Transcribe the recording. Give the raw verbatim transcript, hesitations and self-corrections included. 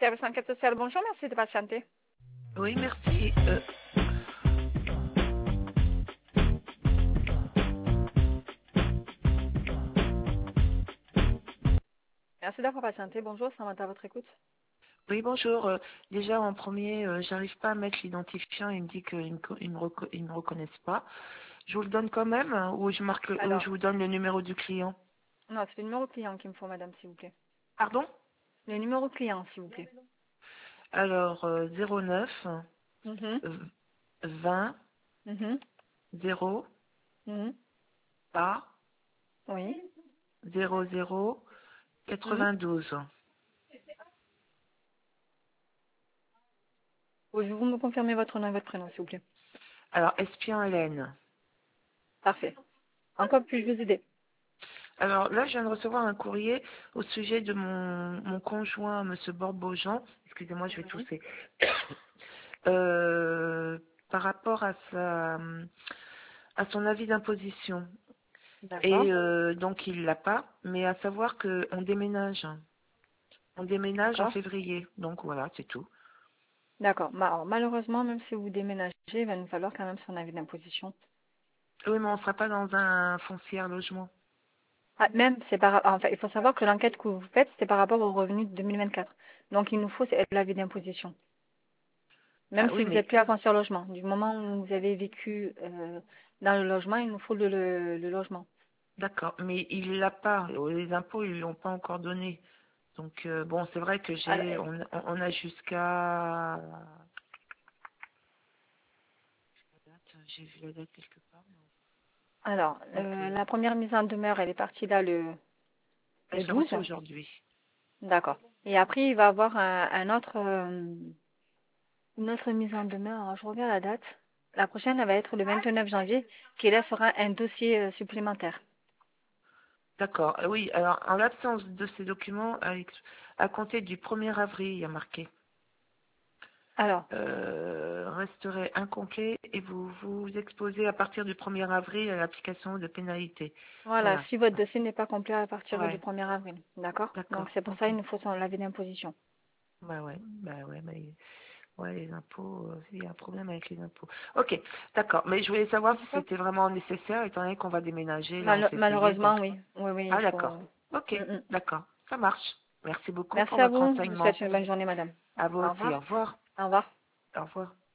service enquête sociale, bonjour, merci de patienter. Oui, merci. Euh, Merci d'avoir patienté. Bonjour, Samantha à votre écoute. oui, bonjour. Euh, déjà, en premier, euh, j'arrive pas à mettre l'identifiant. Il me dit qu'ils me, co- ils me, reco- ils me reconnaissent pas. Je vous le donne quand même, hein, ou je marque, le- ou Alors, je vous donne le numéro du client. non, c'est le numéro client qu'il me faut, madame, s'il vous plaît. Pardon? Le numéro client, s'il vous plaît. Alors, euh, zéro neuf Mhm, euh, vingt mhm, zéro mhm. A Oui. zéro zéro Mhm. quatre-vingt-douze. Pouvez-vous me confirmer votre nom et votre prénom, s'il vous plaît? Alors, espion Hélène. Parfait. Encore puis-je vous aider? Alors là, je viens de recevoir un courrier au sujet de mon, mon conjoint, Monsieur Borbojan. Excusez-moi, je vais Mhm. tousser. Euh, par rapport à sa, à son avis d'imposition. D'accord. Et euh, donc il l'a pas, mais à savoir que on déménage. On déménage en D'accord. février. Donc voilà, c'est tout. D'accord. Ma- alors, malheureusement, même si vous déménagez, il va nous falloir quand même son avis d'imposition. Oui, mais on sera pas dans un foncier logement. Ah, même, c'est par, enfin, il faut savoir que l'enquête que vous faites, c'est par rapport aux revenus de deux mille vingt-quatre. Donc, il nous faut c'est l'avis d'imposition. Ah Même si oui, vous mais n'êtes plus à foncier logement. Du moment où vous avez vécu euh, dans le logement, il nous faut le, le, le logement. d'accord, mais il l'a pas. Les impôts, ils l'ont pas encore donné. Donc euh, bon, c'est vrai que Alors, j'ai, on, on a jusqu'à. J'ai vu la date quelque part. alors, Donc, euh, euh, la première mise en demeure, elle est partie là le, je le l'ai douze. reçu aujourd'hui. D'accord. Et après, il va avoir un, un autre, euh, une autre mise en demeure. Alors, je regarde la date. La prochaine, elle va être le vingt-neuf janvier, qui là sera un dossier euh, supplémentaire. D'accord. Euh, Oui, alors en l'absence de ces documents, à, ex- à compter du premier avril, il y a marqué, Alors, euh, resterait incomplet et vous vous exposez à partir du premier avril à l'application de pénalité. voilà, Voilà. si votre dossier n'est pas complet à partir du Ouais, premier avril. D'accord? Donc, d'accord. c'est pour ça Ok. qu'il nous faut son avis d'imposition. Bah ouais, bah ouais, mais ouais, les impôts, euh, il y a un problème avec les impôts. Ok, d'accord. Mais je voulais savoir si D'accord. c'était vraiment nécessaire, étant donné qu'on va déménager là en Mal- février. malheureusement, Donc, oui. Oui, oui, il ah faut. d'accord. Ok, Mm, mm. d'accord. Ça marche. Merci beaucoup pour Merci à votre vous. Je vous renseignement. souhaite une bonne journée, madame. À vous Au aussi. revoir. Au revoir. Au revoir. Au revoir.